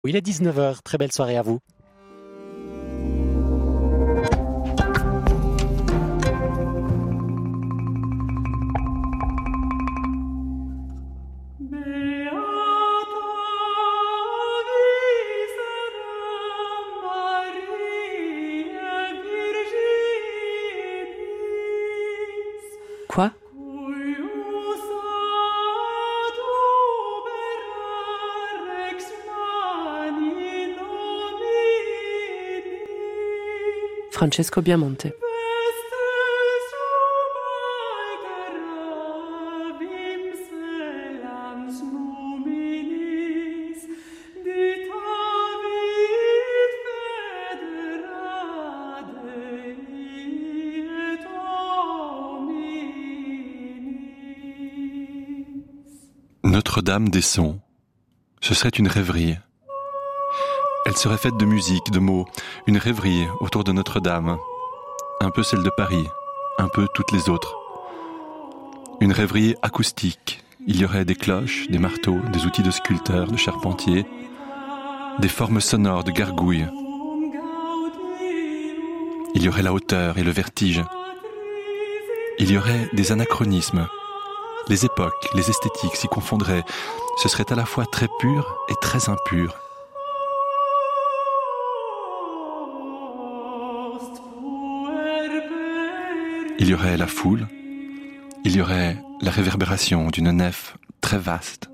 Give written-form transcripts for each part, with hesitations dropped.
Il est 19h, très belle soirée à vous. Quoi ? Francesco Biamonte. Notre-Dame des Sons, ce serait une rêverie. Elle serait faite de musique, de mots, une rêverie autour de Notre-Dame, un peu celle de Paris, un peu toutes les autres. Une rêverie acoustique. Il y aurait des cloches, des marteaux, des outils de sculpteurs, de charpentiers, des formes sonores de gargouilles. Il y aurait la hauteur et le vertige. Il y aurait des anachronismes. Les époques, les esthétiques s'y confondraient. Ce serait à la fois très pur et très impur. Il y aurait la foule, il y aurait la réverbération d'une nef très vaste.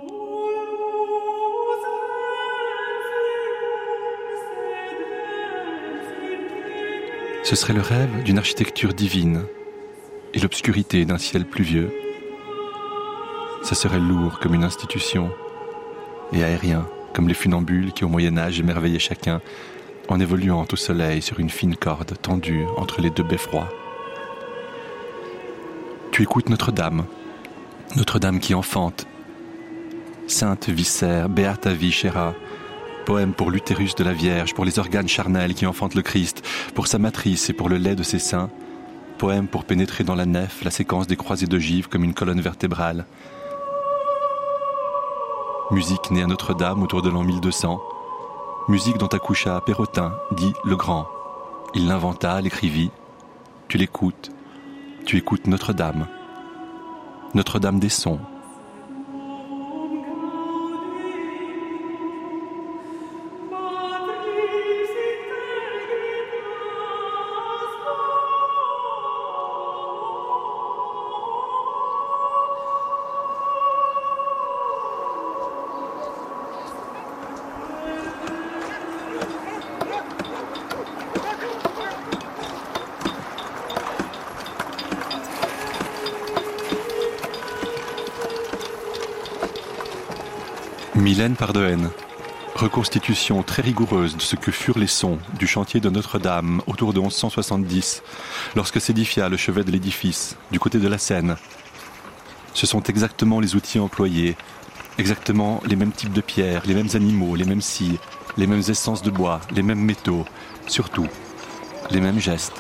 Ce serait le rêve d'une architecture divine et l'obscurité d'un ciel pluvieux. Ça serait lourd comme une institution et aérien comme les funambules qui au Moyen-Âge émerveillaient chacun en évoluant au soleil sur une fine corde tendue entre les deux beffrois. Tu écoutes Notre-Dame, Notre-Dame qui enfante. Sainte viscère, beata viscera, poème pour l'utérus de la Vierge, pour les organes charnels qui enfantent le Christ, pour sa matrice et pour le lait de ses seins, poème pour pénétrer dans la nef la séquence des croisées d'ogives comme une colonne vertébrale. Musique née à Notre-Dame autour de l'an 1200, musique dont accoucha Pérotin, dit le Grand. Il l'inventa, l'écrivit, tu l'écoutes. Tu écoutes Notre-Dame, Notre-Dame des Sons. Mylène Pardoën, reconstitution très rigoureuse de ce que furent les sons du chantier de Notre-Dame autour de 1170, lorsque s'édifia le chevet de l'édifice, du côté de la Seine. Ce sont exactement les outils employés, exactement les mêmes types de pierres, les mêmes animaux, les mêmes scies, les mêmes essences de bois, les mêmes métaux, surtout, les mêmes gestes.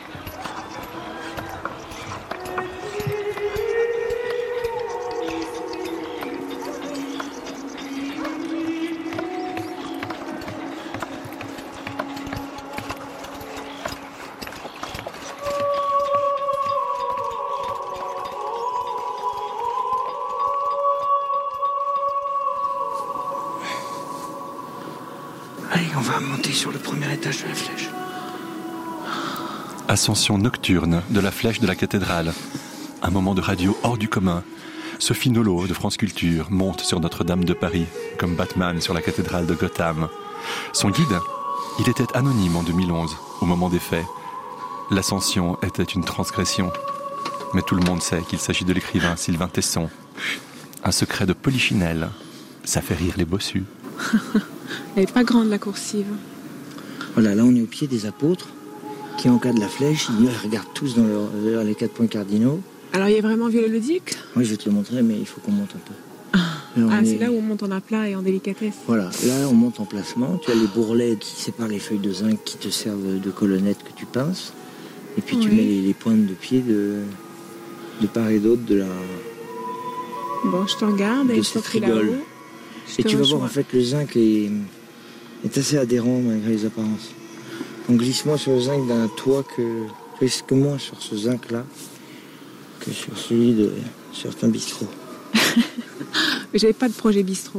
Allez, on va monter sur le premier étage de la flèche. Ascension nocturne de la flèche de la cathédrale. Un moment de radio hors du commun. Sophie Nolot de France Culture monte sur Notre-Dame de Paris, comme Batman sur la cathédrale de Gotham. Son guide, il était anonyme en 2011, au moment des faits. L'ascension était une transgression. Mais tout le monde sait qu'il s'agit de l'écrivain Sylvain Tesson. Un secret de polichinelle. Ça fait rire les bossus. Elle est pas grande, la coursive. Voilà, là on est au pied des apôtres qui encadrent la flèche. Ils regardent tous vers les 4 points cardinaux. Alors, il y a vraiment Viollet-le-Duc ? Oui, je vais te le montrer, mais il faut qu'on monte un peu. C'est là où on monte en aplat et en délicatesse. Voilà, là on monte en placement. Tu as les bourrelets qui séparent les feuilles de zinc qui te servent de colonnettes que tu pinces. Et puis tu mets les pointes de pied de part et d'autre de la... Bon, je te regarde et je cette suis là-haut. Et tu vas voir, en fait, le zinc est assez adhérent malgré les apparences. On glisse moins sur le zinc d'un toit que risque moins sur ce zinc-là que sur celui de certains bistrots. Mais j'avais pas de projet bistrot.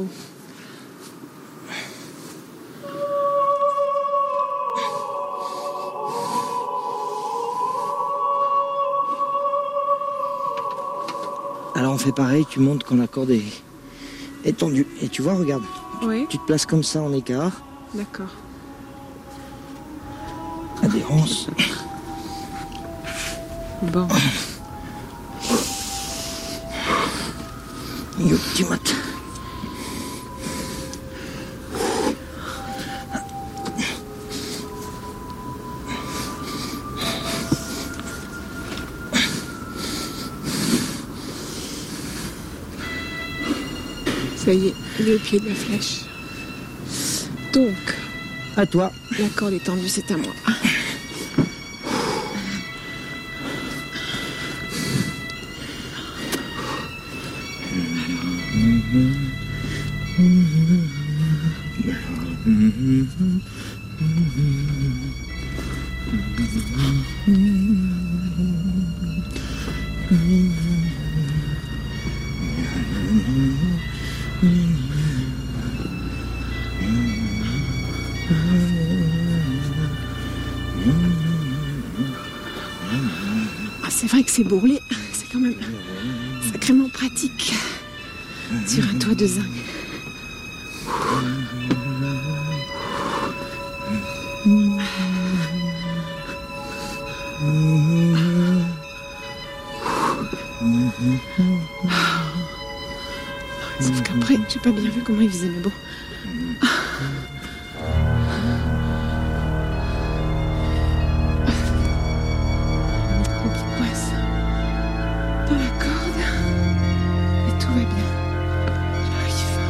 Alors on fait pareil, tu montres quand la corde est tendue. Et tu vois, regarde, Oui. tu te places comme ça en écart. D'accord. Adhérence. Bon. Yo, tu mates. Ça y est, il est au pied de la flèche. Donc, À toi. la corde est tendue, c'est à moi. Ah, c'est vrai que c'est bourrelé, c'est quand même sacrément pratique sur un toit de zinc. Sauf qu'après, j'ai pas bien vu comment il faisait, mais bon. Le micro qui coince dans la corde. Et tout va bien. J'arrive.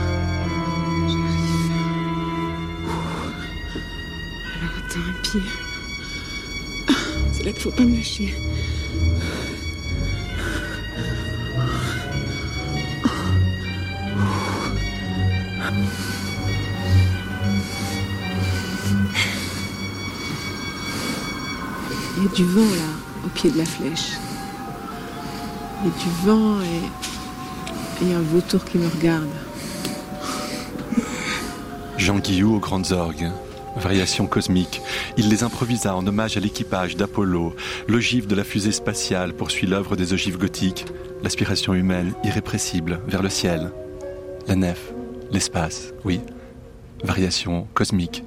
Alors attends, un pied. C'est là qu'il faut pas me lâcher. Il y a du vent là, au pied de la flèche. Il y a du vent et il y a un vautour qui me regarde. Jean Guillou aux grandes orgues. Variations cosmiques. Il les improvisa en hommage à l'équipage d'Apollo. L'ogive de la fusée spatiale poursuit l'œuvre des ogives gothiques. L'aspiration humaine irrépressible vers le ciel. La nef, l'espace, oui. Variations cosmiques.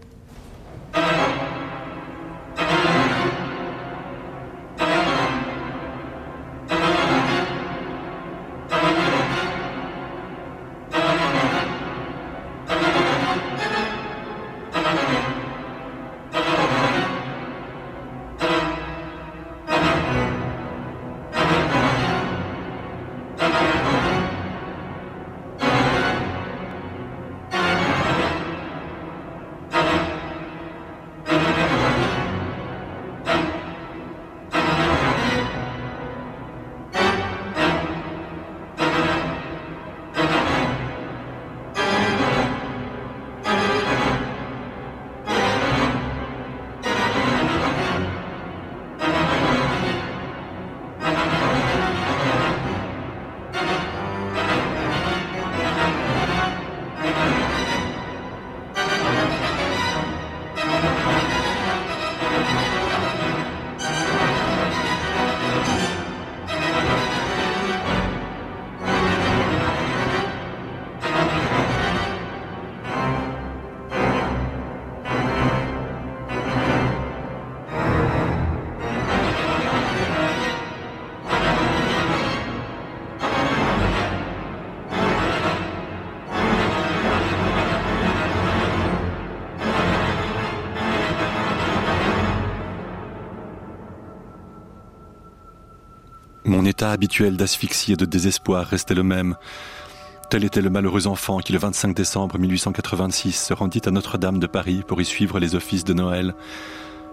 Mon état habituel d'asphyxie et de désespoir restait le même. Tel était le malheureux enfant qui, le 25 décembre 1886, se rendit à Notre-Dame de Paris pour y suivre les offices de Noël.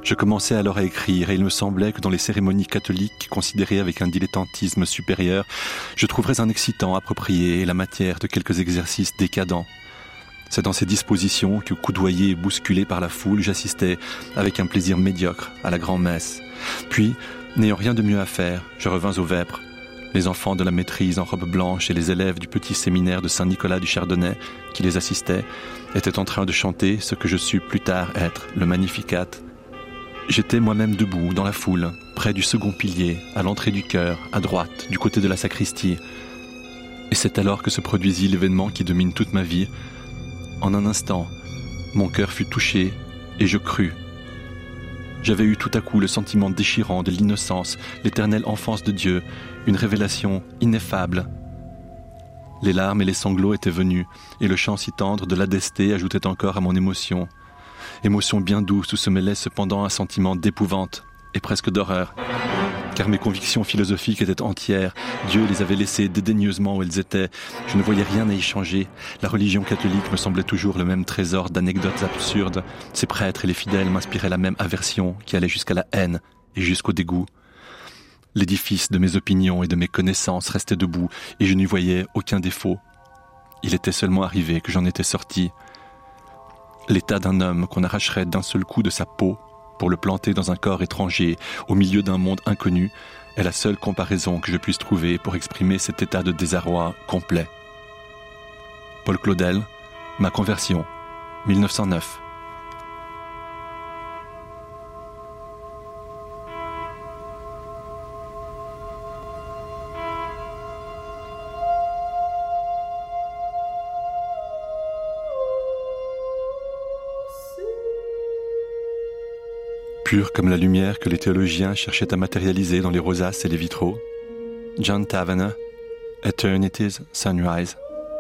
Je commençais alors à écrire et il me semblait que dans les cérémonies catholiques, considérées avec un dilettantisme supérieur, je trouverais un excitant approprié et la matière de quelques exercices décadents. C'est dans ces dispositions que, coudoyé et bousculé par la foule, j'assistais avec un plaisir médiocre à la grand-messe. Puis, n'ayant rien de mieux à faire, je revins aux vêpres. Les enfants de la maîtrise en robe blanche et les élèves du petit séminaire de Saint-Nicolas du Chardonnay, qui les assistaient, étaient en train de chanter ce que je sus plus tard être le Magnificat. J'étais moi-même debout dans la foule, près du second pilier, à l'entrée du chœur, à droite, du côté de la sacristie. Et c'est alors que se produisit l'événement qui domine toute ma vie. En un instant, mon cœur fut touché et je crus. J'avais eu tout à coup le sentiment déchirant de l'innocence, l'éternelle enfance de Dieu, une révélation ineffable. Les larmes et les sanglots étaient venus, et le chant si tendre de l'Adesté ajoutait encore à mon émotion. Émotion bien douce où se mêlait cependant un sentiment d'épouvante et presque d'horreur. Car mes convictions philosophiques étaient entières, Dieu les avait laissées dédaigneusement où elles étaient, je ne voyais rien à y changer, la religion catholique me semblait toujours le même trésor d'anecdotes absurdes, ses prêtres et les fidèles m'inspiraient la même aversion qui allait jusqu'à la haine et jusqu'au dégoût. L'édifice de mes opinions et de mes connaissances restait debout et je n'y voyais aucun défaut. Il était seulement arrivé que j'en étais sorti. L'état d'un homme qu'on arracherait d'un seul coup de sa peau pour le planter dans un corps étranger, au milieu d'un monde inconnu, est la seule comparaison que je puisse trouver pour exprimer cet état de désarroi complet. Paul Claudel, Ma conversion, 1909. Pure comme la lumière que les théologiens cherchaient à matérialiser dans les rosaces et les vitraux. John Tavener, Eternity's Sunrise.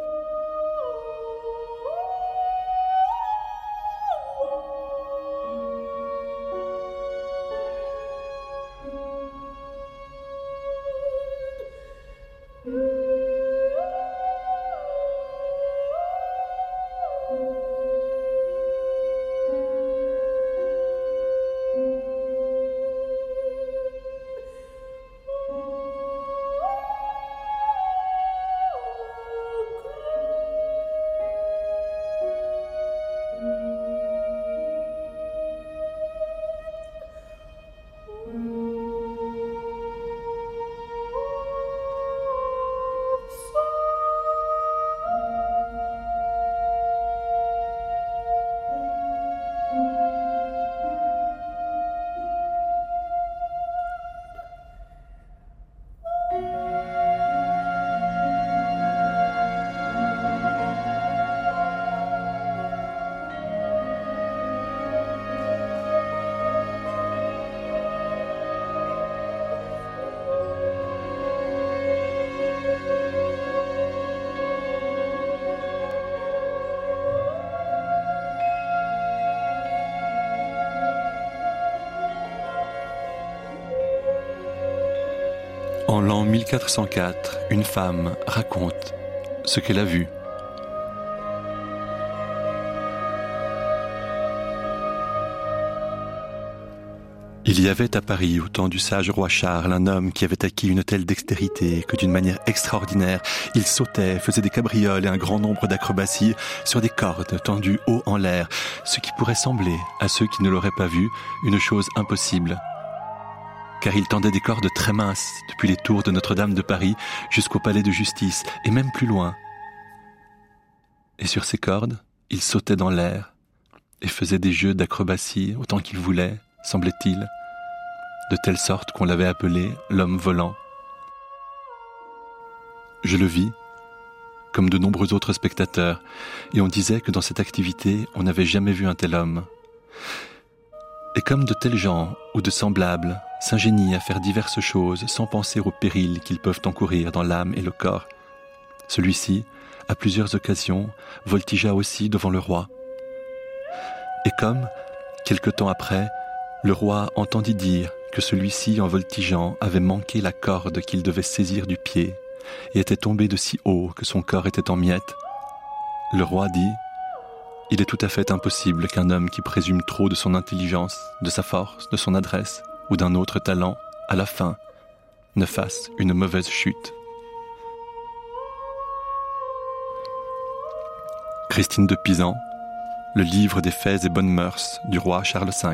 En l'an 1404, une femme raconte ce qu'elle a vu. Il y avait à Paris, au temps du sage roi Charles, un homme qui avait acquis une telle dextérité que d'une manière extraordinaire, il sautait, faisait des cabrioles et un grand nombre d'acrobaties sur des cordes tendues haut en l'air, ce qui pourrait sembler, à ceux qui ne l'auraient pas vu, une chose impossible. Car il tendait des cordes très minces depuis les tours de Notre-Dame de Paris jusqu'au palais de justice, et même plus loin. Et sur ces cordes, il sautait dans l'air et faisait des jeux d'acrobatie autant qu'il voulait, semblait-il, de telle sorte qu'on l'avait appelé l'homme volant. Je le vis, comme de nombreux autres spectateurs, et on disait que dans cette activité, on n'avait jamais vu un tel homme. Et comme de tels gens, ou de semblables, s'ingénient à faire diverses choses sans penser aux périls qu'ils peuvent encourir dans l'âme et le corps, celui-ci, à plusieurs occasions, voltigea aussi devant le roi. Et comme, quelque temps après, le roi entendit dire que celui-ci, en voltigeant, avait manqué la corde qu'il devait saisir du pied et était tombé de si haut que son corps était en miettes, le roi dit Il est tout à fait impossible qu'un homme qui présume trop de son intelligence, de sa force, de son adresse ou d'un autre talent, à la fin, ne fasse une mauvaise chute. Christine de Pisan, le livre des faits et bonnes mœurs du roi Charles V.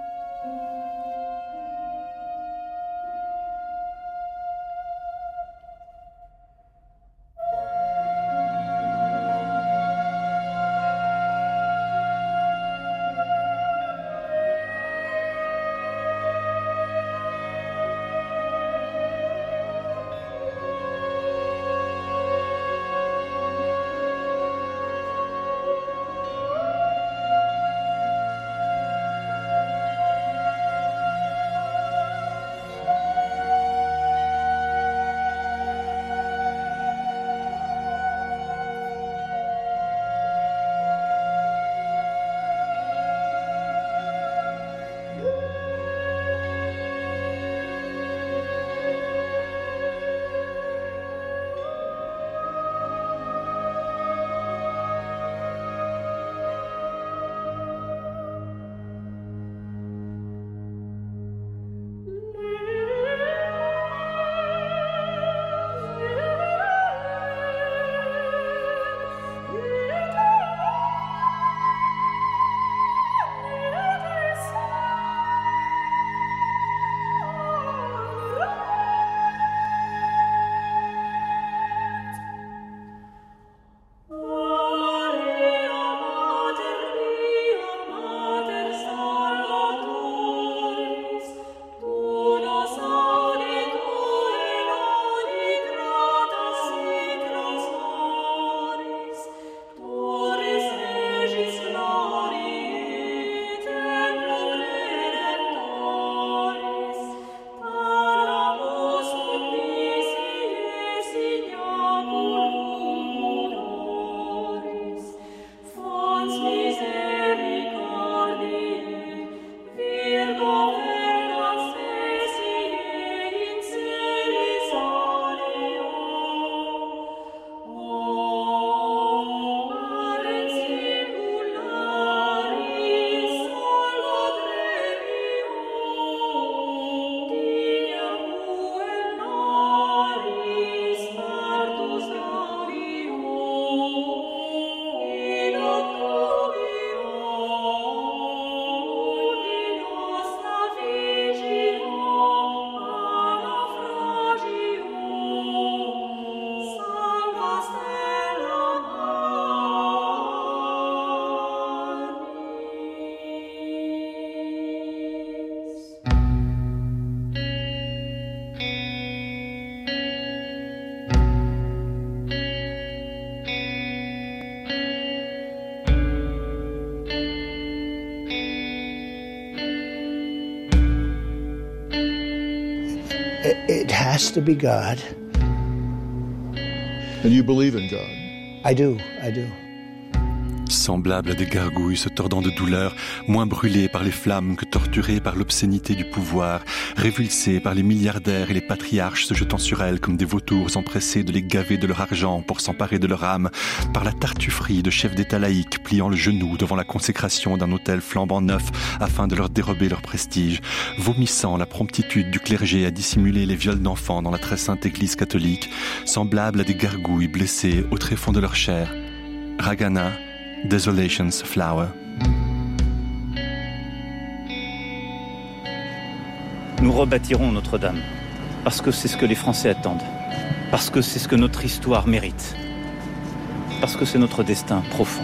It has to be God. And you believe in God? I do. Semblable à des gargouilles se tordant de douleur, moins brûlées par les flammes que torturées par l'obscénité du pouvoir, révulsées par les milliardaires et les patriarches se jetant sur elles comme des vautours empressés de les gaver de leur argent pour s'emparer de leur âme, par la tartufferie de chefs d'État laïcs pliant le genou devant la consécration d'un autel flambant neuf afin de leur dérober leur prestige, vomissant la promptitude du clergé à dissimuler les viols d'enfants dans la très sainte église catholique, semblables à des gargouilles blessées au tréfonds de leur chair. Ragana, Desolation's Flower. Nous rebâtirons Notre-Dame, parce que c'est ce que les Français attendent, parce que c'est ce que notre histoire mérite, parce que c'est notre destin profond.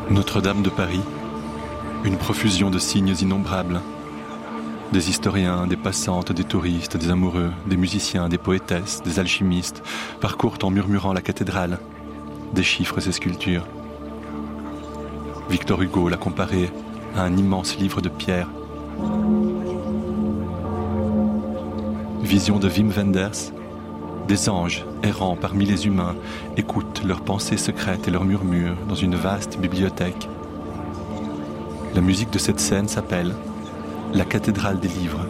Notre-Dame de Paris, une profusion de signes innombrables. Des historiens, des passantes, des touristes, des amoureux, des musiciens, des poétesses, des alchimistes parcourent en murmurant la cathédrale, déchiffrent ses sculptures. Victor Hugo l'a comparé à un immense livre de pierre. Vision de Wim Wenders, des anges errant parmi les humains écoutent leurs pensées secrètes et leurs murmures dans une vaste bibliothèque. La musique de cette scène s'appelle La cathédrale des livres.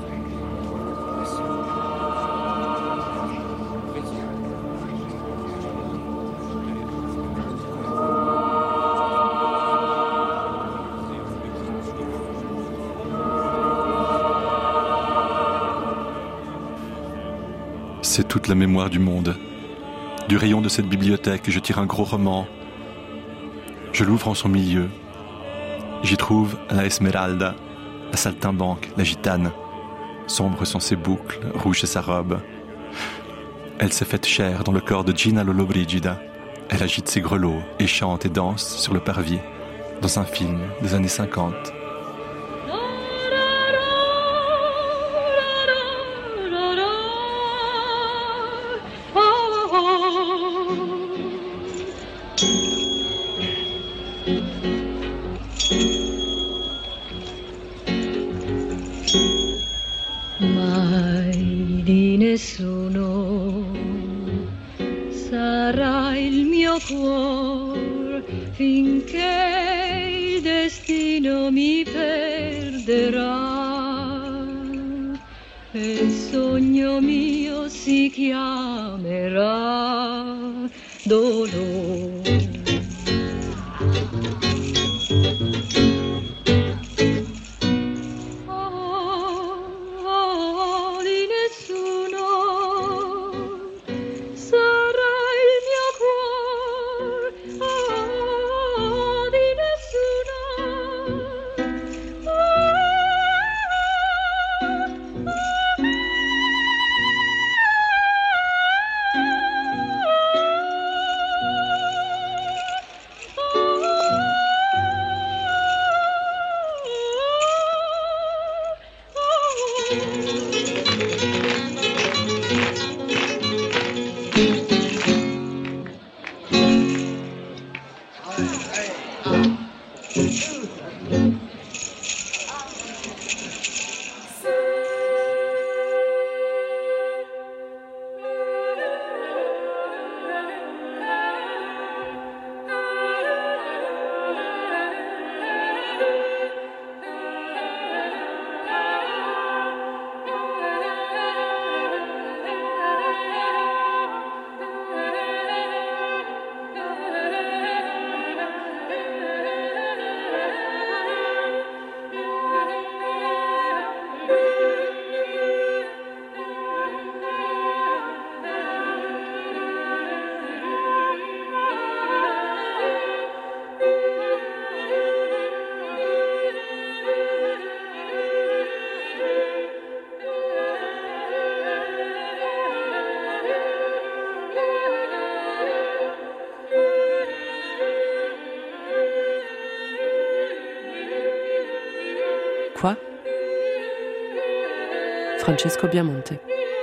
C'est toute la mémoire du monde. Du rayon de cette bibliothèque, je tire un gros roman. Je l'ouvre en son milieu. J'y trouve la Esmeralda, la saltimbanque, la gitane. Sombres sont ses boucles, rouge est sa robe. Elle s'est faite chair dans le corps de Gina Lollobrigida. Elle agite ses grelots et chante et danse sur le parvis, dans un film des années 50. Mai di nessuno sarà il mio cuore finché il destino mi perderà e il sogno mio si chiamerà dolore. Quoi? Francesco Biamonte.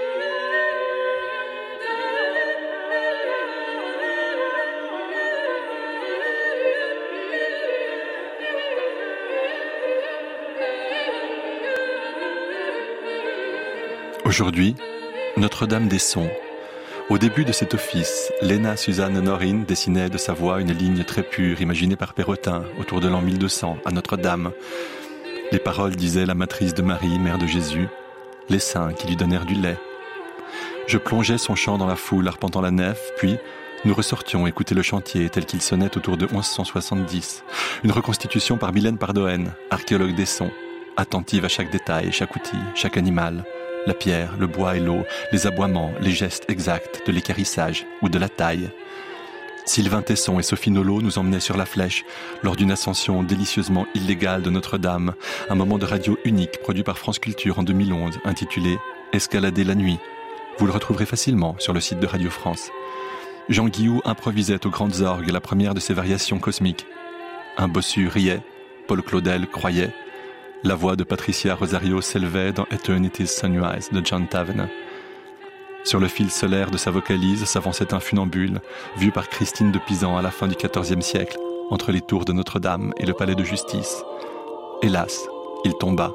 Aujourd'hui, Notre-Dame des Sons. Au début de cet office, Lena Suzanne Norin dessinait de sa voix une ligne très pure imaginée par Perrotin autour de l'an 1200 à Notre-Dame. Les paroles disaient la matrice de Marie, mère de Jésus, les saints qui lui donnèrent du lait. Je plongeais son chant dans la foule arpentant la nef, puis nous ressortions écouter le chantier tel qu'il sonnait autour de 1170. Une reconstitution par Mylène Pardoen, archéologue des sons, attentive à chaque détail, chaque outil, chaque animal, la pierre, le bois et l'eau, les aboiements, les gestes exacts de l'équarrissage ou de la taille. Sylvain Tesson et Sophie Nolot nous emmenaient sur la Flèche lors d'une ascension délicieusement illégale de Notre-Dame, un moment de radio unique produit par France Culture en 2011, intitulé « Escalader la nuit ». Vous le retrouverez facilement sur le site de Radio France. Jean Guillou improvisait aux grandes orgues la première de ses variations cosmiques. Un bossu riait, Paul Claudel croyait. La voix de Patricia Rosario s'élevait dans Eternity's Sunrise de John Tavener. Sur le fil solaire de sa vocalise s'avançait un funambule, vu par Christine de Pisan à la fin du XIVe siècle, entre les tours de Notre-Dame et le palais de justice. Hélas, il tomba.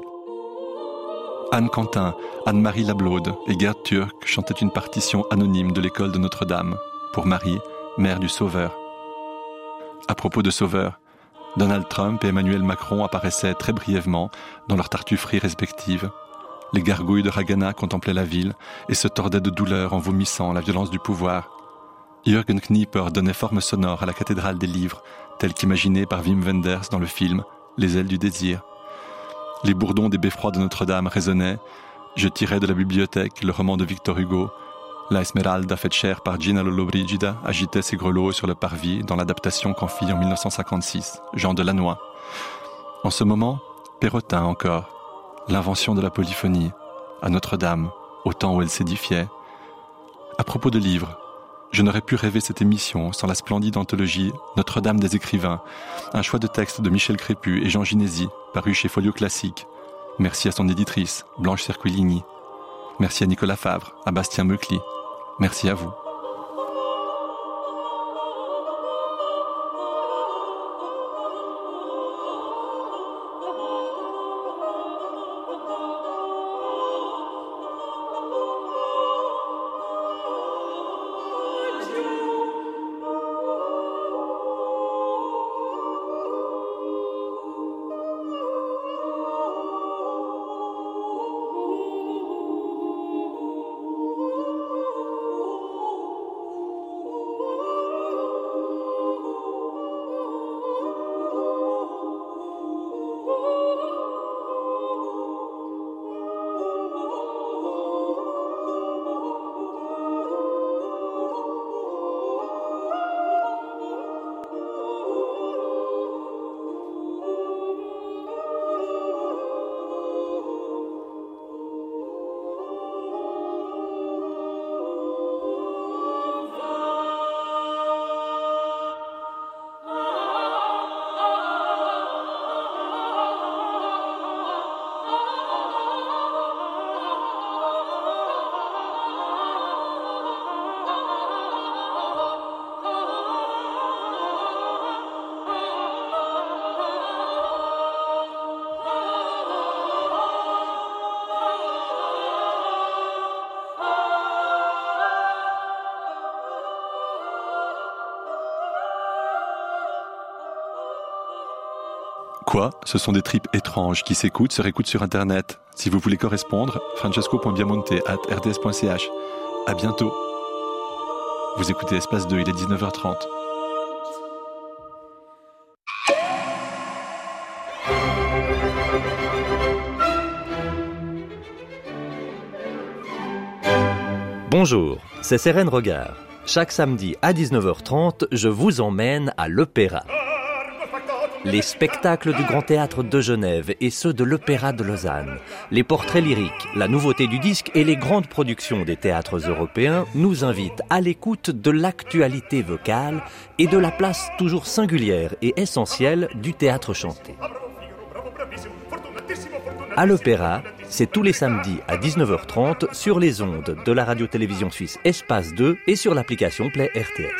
Anne Quentin, Anne-Marie Lablaude et Gerd Turk chantaient une partition anonyme de l'école de Notre-Dame, pour Marie, mère du Sauveur. À propos de Sauveur, Donald Trump et Emmanuel Macron apparaissaient très brièvement dans leurs tartufferies respectives. Les gargouilles de Haganah contemplaient la ville et se tordaient de douleur en vomissant la violence du pouvoir. Jürgen Knieper donnait forme sonore à la cathédrale des livres, telle qu'imaginée par Wim Wenders dans le film « Les ailes du désir ». Les bourdons des beffrois de Notre-Dame résonnaient. Je tirais de la bibliothèque le roman de Victor Hugo. La Esmeralda faite chère par Gina Lollobrigida agitait ses grelots sur le parvis dans l'adaptation qu'en fit en 1956 Jean Delannoy. En ce moment, Perrotin encore. L'invention de la polyphonie, à Notre-Dame, au temps où elle s'édifiait. À propos de livres, je n'aurais pu rêver cette émission sans la splendide anthologie Notre-Dame des écrivains, un choix de textes de Michel Crépu et Jean Ginesi, paru chez Folio Classique. Merci à son éditrice, Blanche Cerquilini. Merci à Nicolas Favre, à Bastien Meucli. Merci à vous. Quoi ? Ce sont des tripes étranges qui s'écoutent, se réécoutent sur Internet. Si vous voulez correspondre, francesco.biamonte@rds.ch. À bientôt. Vous écoutez Espace 2, il est 19h30. Bonjour, c'est Sérène Regard. Chaque samedi à 19h30, je vous emmène à l'Opéra. Les spectacles du Grand Théâtre de Genève et ceux de l'Opéra de Lausanne, les portraits lyriques, la nouveauté du disque et les grandes productions des théâtres européens nous invitent à l'écoute de l'actualité vocale et de la place toujours singulière et essentielle du théâtre chanté. À l'Opéra, c'est tous les samedis à 19h30 sur les ondes de la radio-télévision suisse Espace 2 et sur l'application Play RTS.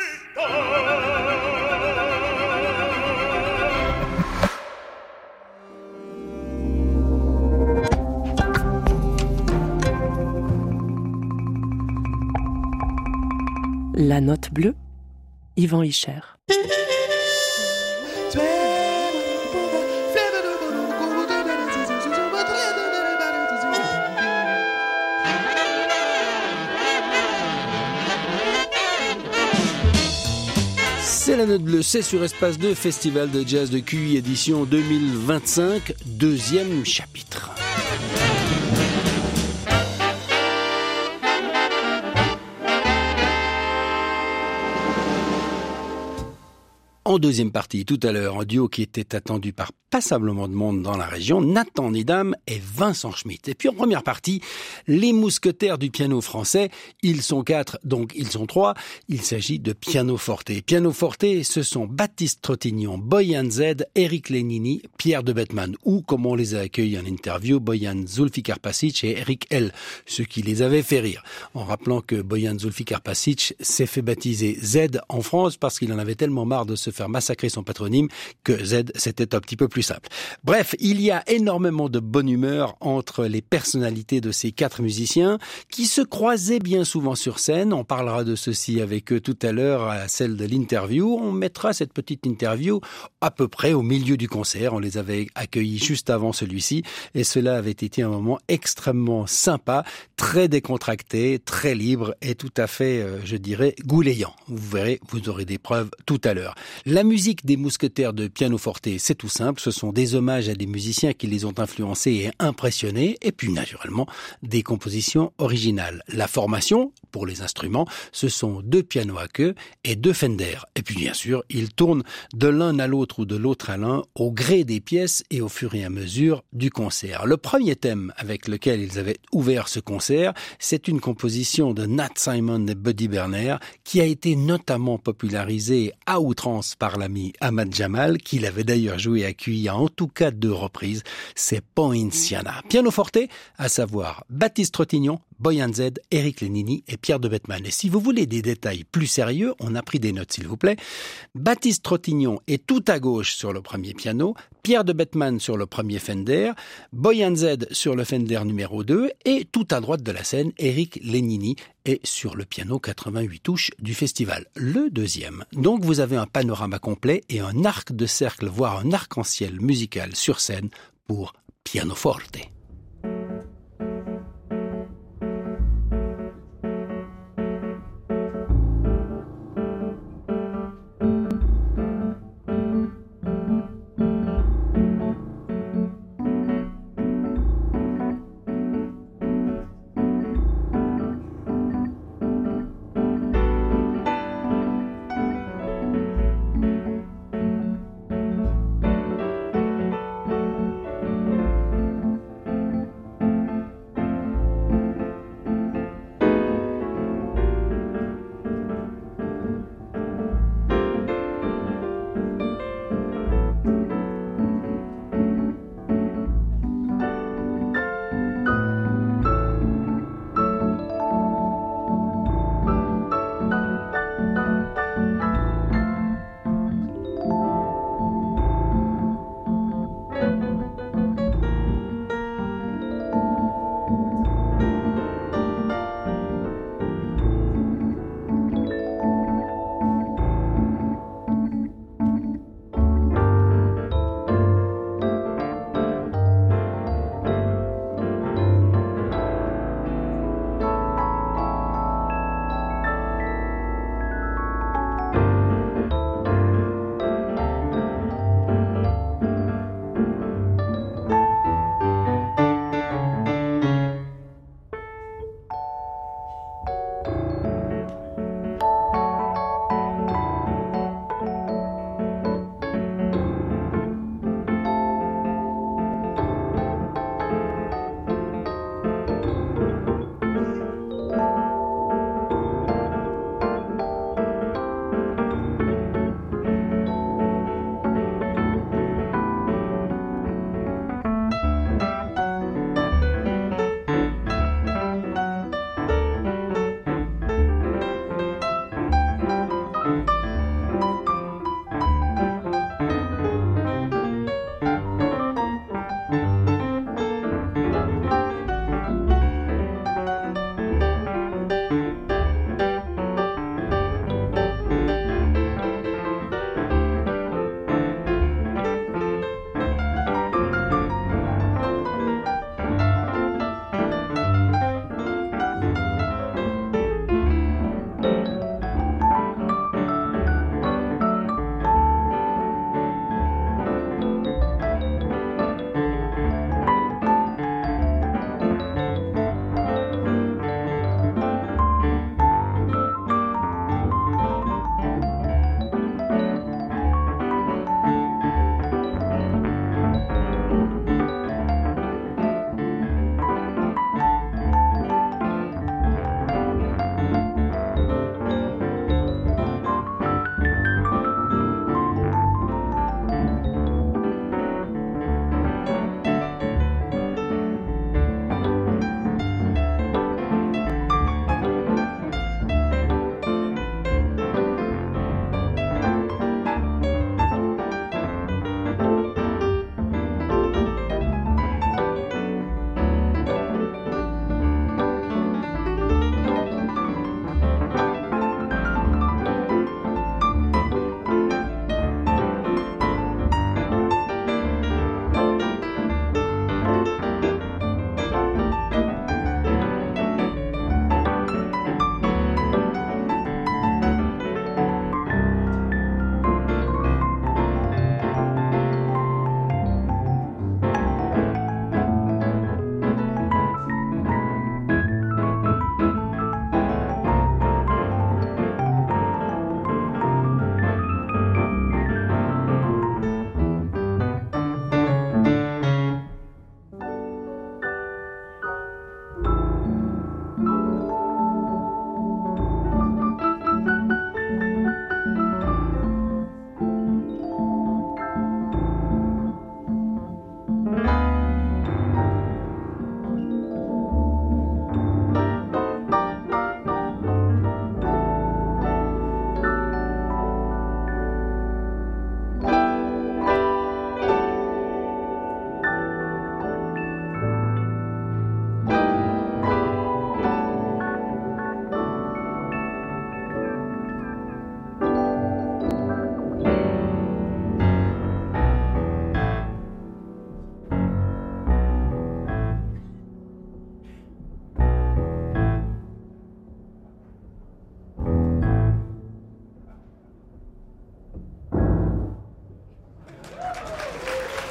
La note bleue, Yvan Ischer. C'est la note bleue, c'est sur Espace 2, Festival de Jazz de QI édition 2025, deuxième chapitre. En deuxième partie, tout à l'heure, un duo qui était attendu par passablement de monde dans la région, Nathan Nedam et Vincent Schmitt. Et puis en première partie, les mousquetaires du piano français. Ils sont 4, donc ils sont 3. Il s'agit de piano forte. Piano forte, ce sont Baptiste Trottignon, Boyan Z, Eric Lenini, Pierre de Bettman, ou comme on les a accueillis en interview, Boyan Zulfikarpašić et Eric L, ce qui les avait fait rire. En rappelant que Boyan Zulfikarpašić s'est fait baptiser Z en France parce qu'il en avait tellement marre de se faire massacrer son patronyme que Z, c'était un petit peu plus simple. Bref, il y a énormément de bonne humeur entre les personnalités de ces 4 musiciens qui se croisaient bien souvent sur scène. On parlera de ceci avec eux tout à l'heure à celle de l'interview. On mettra cette petite interview à peu près au milieu du concert. On les avait accueillis juste avant celui-ci et cela avait été un moment extrêmement sympa, très décontracté, très libre et tout à fait, je dirais, goulayant. Vous verrez, vous aurez des preuves tout à l'heure. La musique des mousquetaires de piano forte, c'est tout simple. Ce sont des hommages à des musiciens qui les ont influencés et impressionnés, et puis naturellement des compositions originales. La formation, pour les instruments, ce sont 2 pianos à queue et 2 Fender. Et puis bien sûr, ils tournent de l'un à l'autre ou de l'autre à l'un au gré des pièces et au fur et à mesure du concert. Le premier thème avec lequel ils avaient ouvert ce concert, c'est une composition de Nat Simon et Buddy Berner qui a été notamment popularisée à outrance par l'ami Ahmad Jamal, qui l'avait d'ailleurs joué à QI à en tout cas 2 reprises, c'est Poinciana. Piano forte, à savoir Baptiste Trottignon, Boyan Z, Eric Lenini et Pierre de Bettman. Et si vous voulez des détails plus sérieux, on a pris des notes s'il vous plaît. Baptiste Trottignon est tout à gauche sur le premier piano, Pierre de Bettman sur le premier Fender, Boyan Z sur le Fender numéro 2 et tout à droite de la scène, Eric Lenini est sur le piano 88 touches du festival, le deuxième. Donc vous avez un panorama complet et un arc de cercle, voire un arc-en-ciel musical sur scène pour piano forte.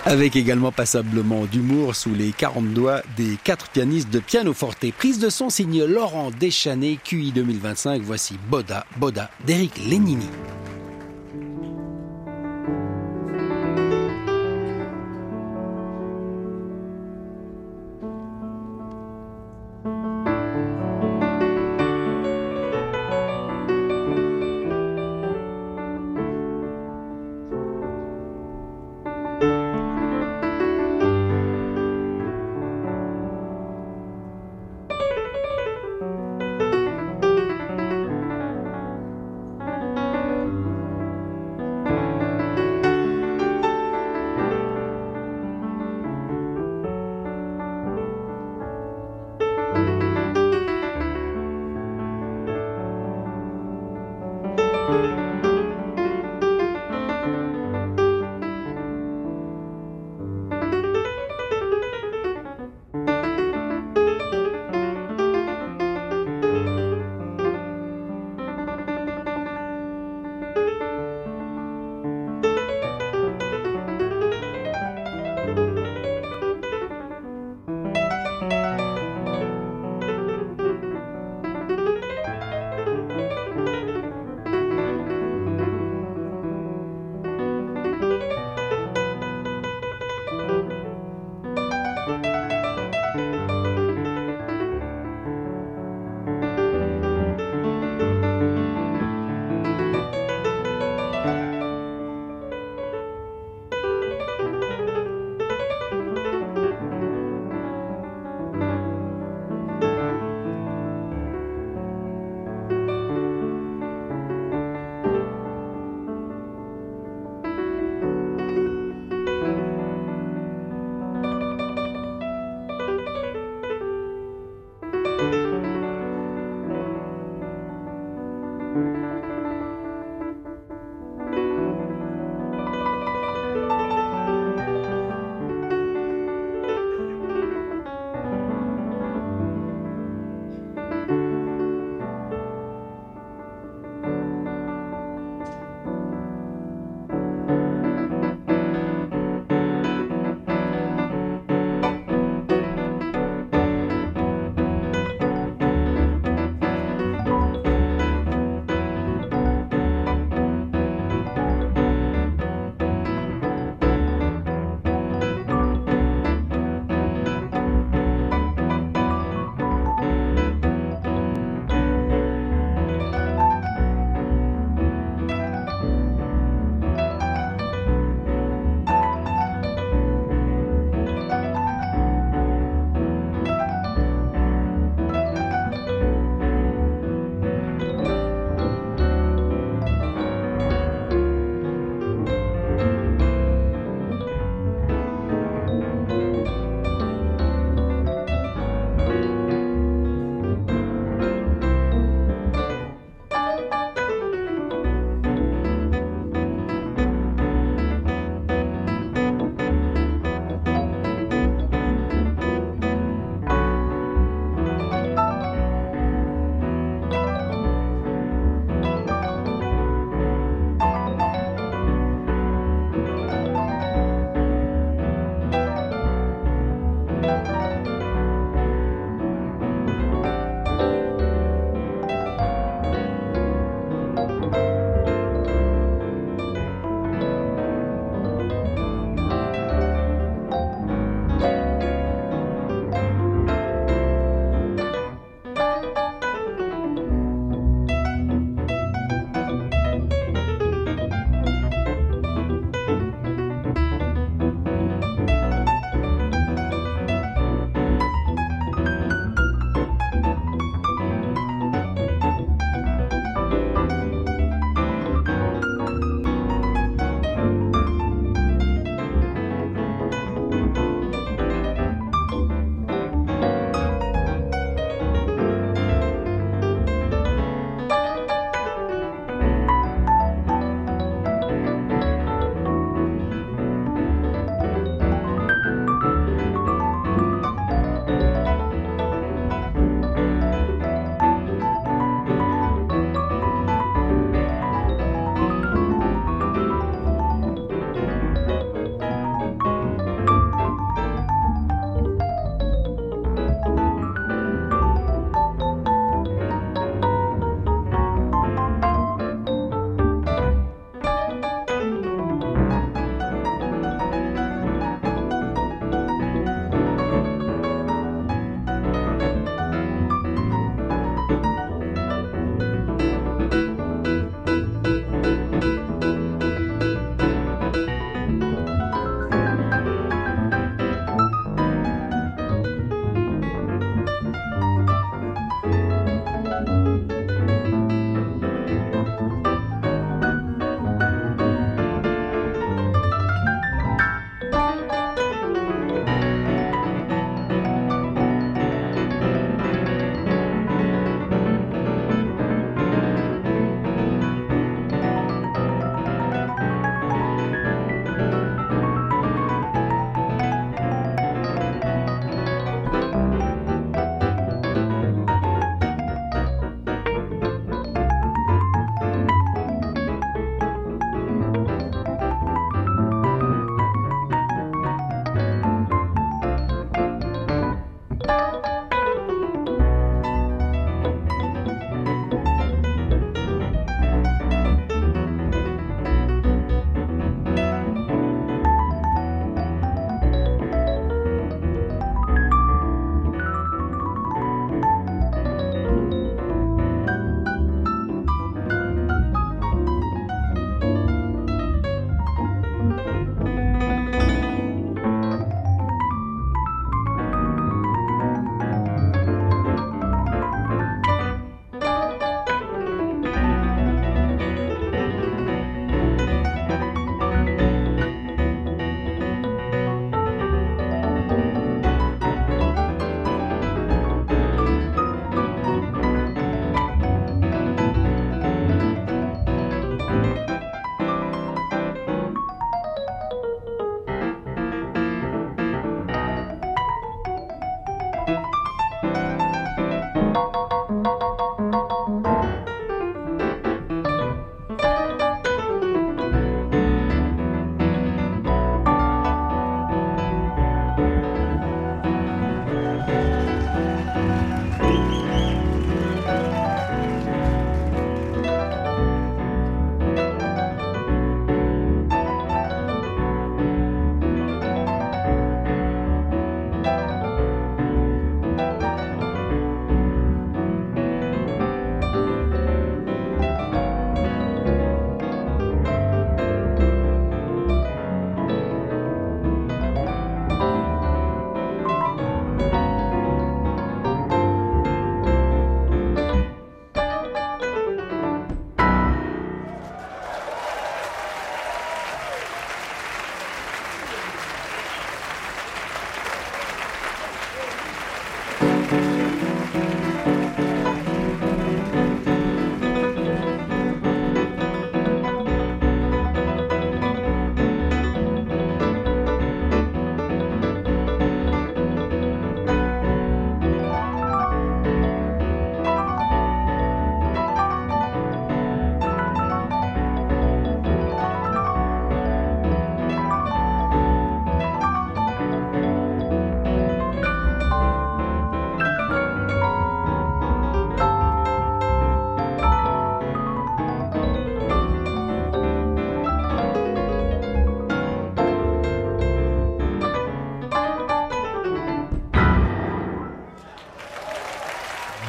Avec également passablement d'humour sous les 40 doigts des 4 pianistes de pianoforte. Prise de son signe Laurent Deschanel, QI 2025. Voici Boda Boda d'Éric Lénini.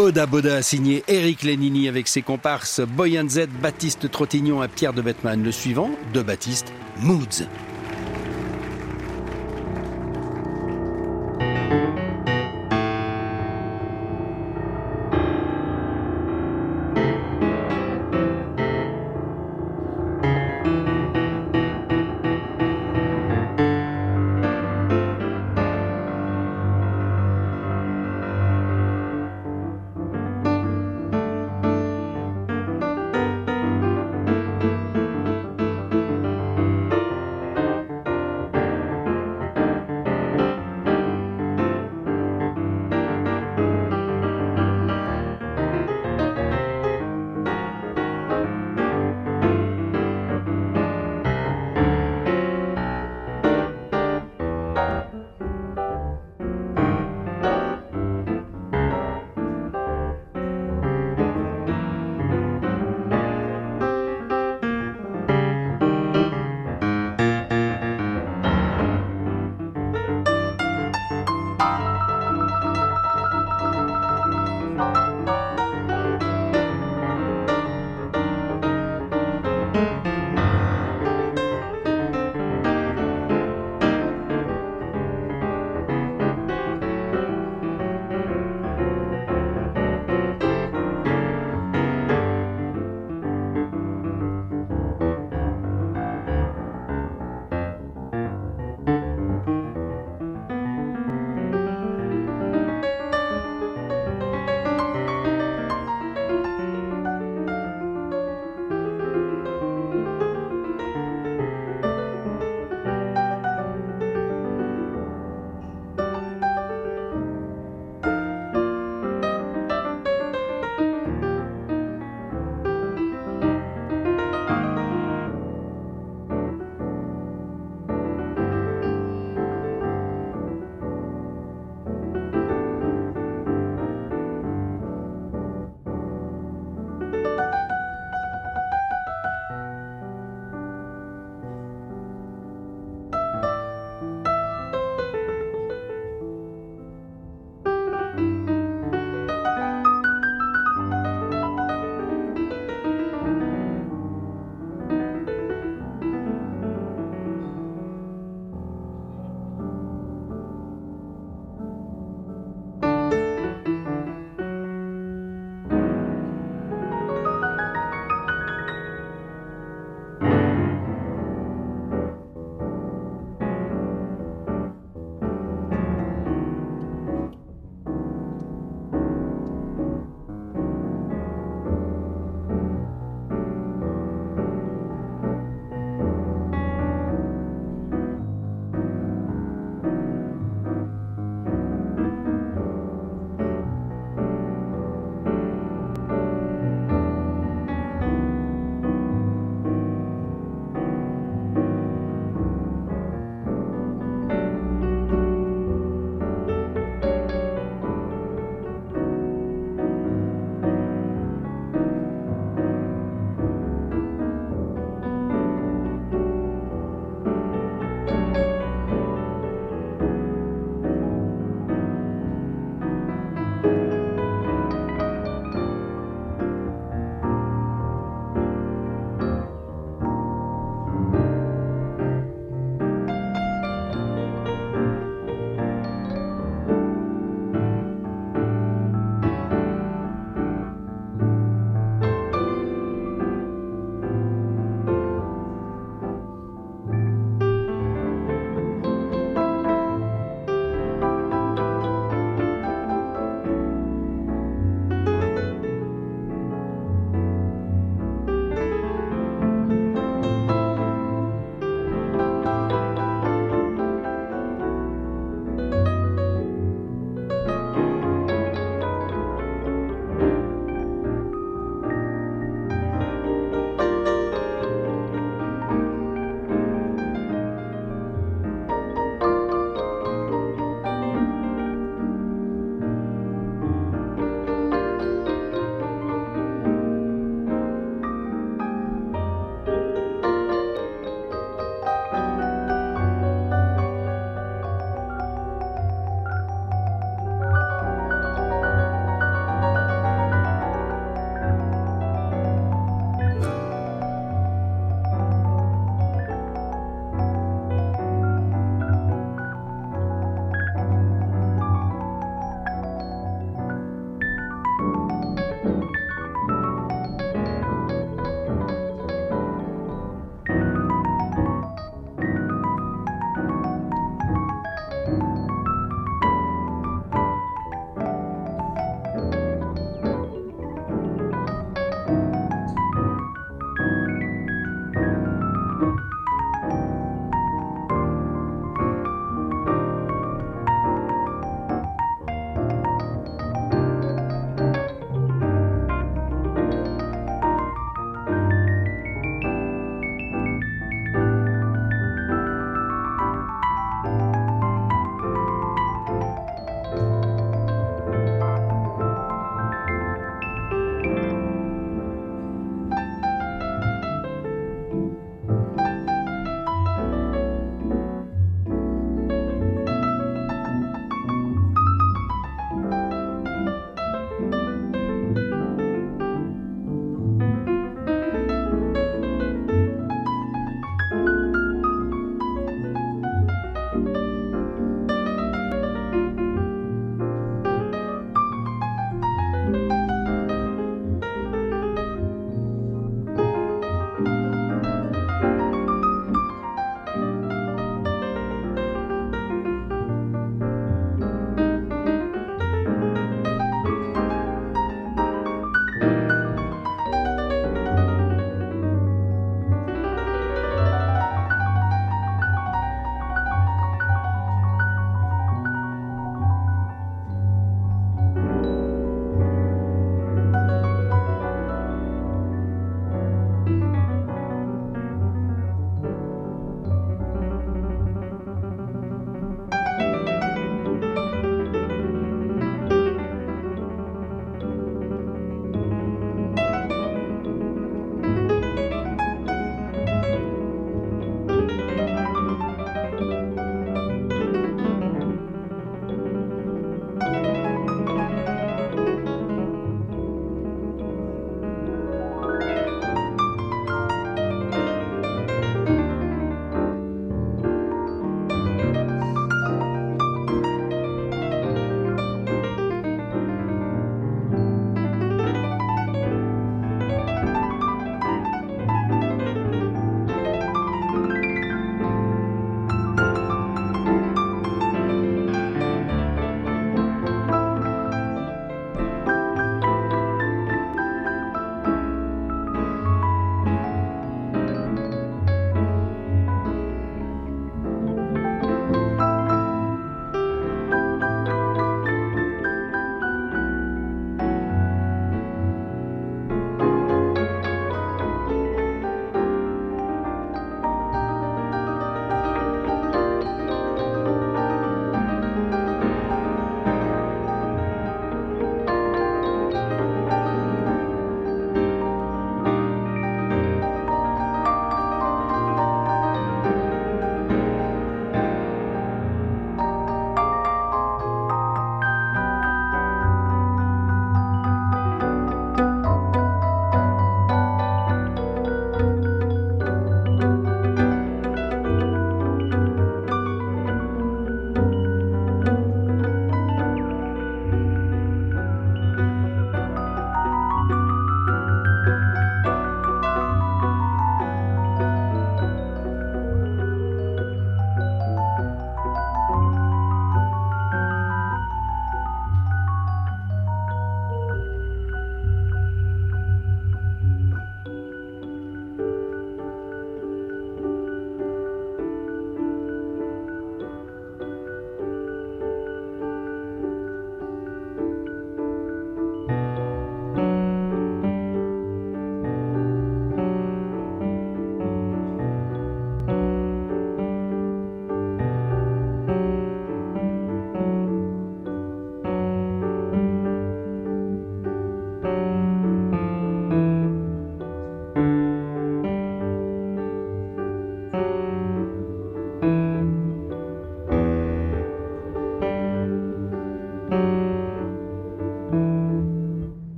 Boda Boda, signé Éric Lénini avec ses comparses Boyan Z, Baptiste Trottignon et Pierre de Bettman. Le suivant, de Baptiste, Moods.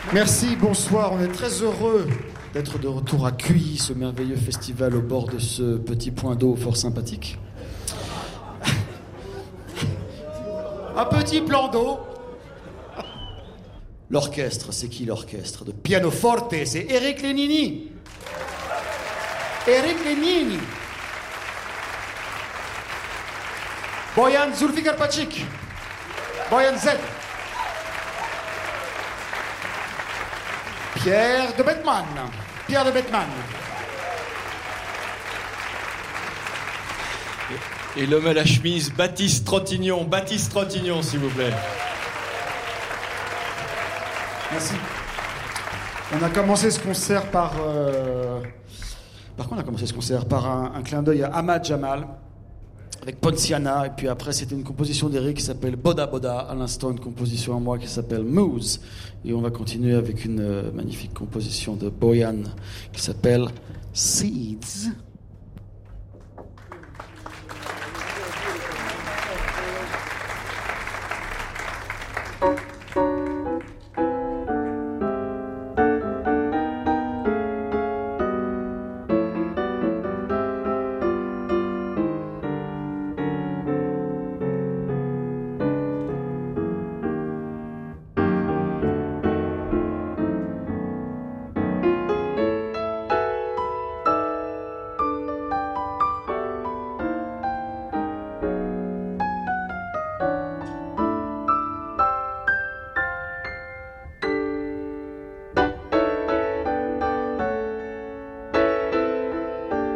Merci, bonsoir. On est très heureux d'être de retour à Cuilly, ce merveilleux festival au bord de ce petit point d'eau fort sympathique. Un petit plan d'eau. L'orchestre, c'est qui l'orchestre? De pianoforte, c'est Eric Lenini. Eric Lenini. Boyan Zulfikar Pachik. Boyan Z. Pierre de Bettman. Pierre de Bettman. Et l'homme à la chemise, Baptiste Trottignon. Baptiste Trottignon, s'il vous plaît. Merci. On a commencé ce concert par... Par quoi on a commencé ce concert? Par un clin d'œil à Ahmad Jamal, avec Ponciana, et puis après c'était une composition d'Eric qui s'appelle Boda Boda, à l'instant une composition à moi qui s'appelle Moose, et on va continuer avec une magnifique composition de Boyan qui s'appelle Seeds.